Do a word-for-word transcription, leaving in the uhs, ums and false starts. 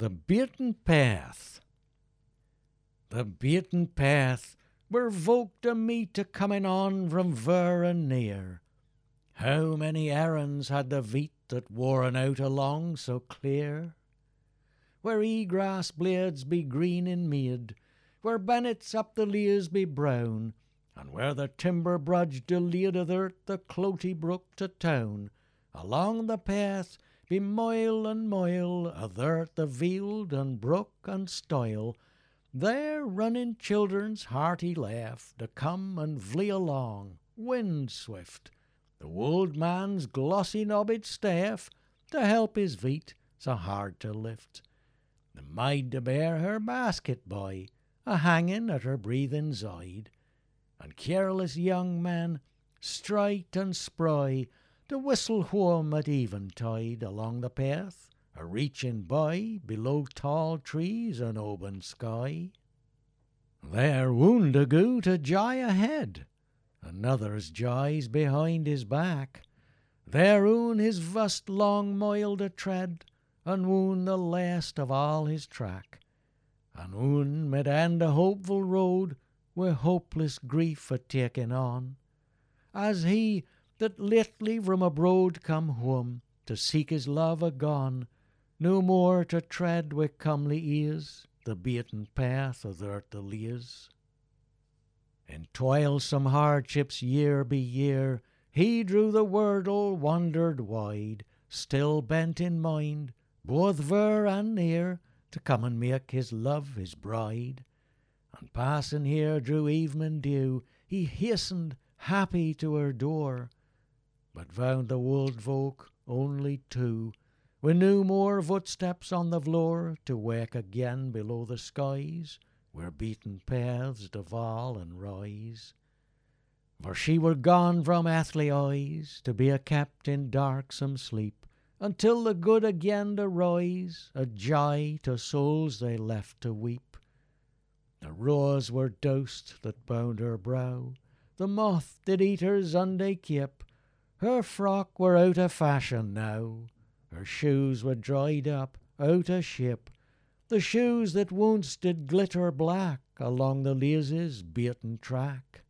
The beaten path. The beaten path where folk to meet a coming on from ver and near. How many errands had the veet that worn out along so clear? Where e-grass blades be green in mead, where bennets up the leas be brown, and where the timber brudge delayed athert the clouty brook to town, along the path be mile and mile athert the field and brook and stile, there running children's hearty laugh to come and flee along, wind swift, the old man's glossy knobbed staff to help his feet so hard to lift, the maid to bear her basket by, a hanging at her breathing side, and careless young men, straight and spry, to whistle home at eventide along the path, a reaching by below tall trees and open sky. There wound a goo to jye ahead, another's jys behind his back. There oon his vast long mile to tread, and woon the last of all his track. And oon mid end a hopeful road, wi' hopeless grief a taking on, as he that lately from abroad come home to seek his love agone, no more to tread wi' comely ease the beaten path athert the leas. In toilsome hardships year by year he drew the wordle, wandered wide, still bent in mind, both ver and near, to come and make his love his bride. And passing here drew evening dew, he hastened happy to her door, but found the wold folk only two, with no more footsteps on the floor to wake again below the skies, where beaten paths to fall and rise. For she were gone from earthly eyes, to be a kept in darksome sleep, until the good again to rise, a joy to souls they left to weep. The rose were doused that bound her brow, the moth did eat her Sunday cape, her frock were out of fashion now, her shoes were dried up, out of shape, the shoes that once did glitter black along the Liases' beaten track.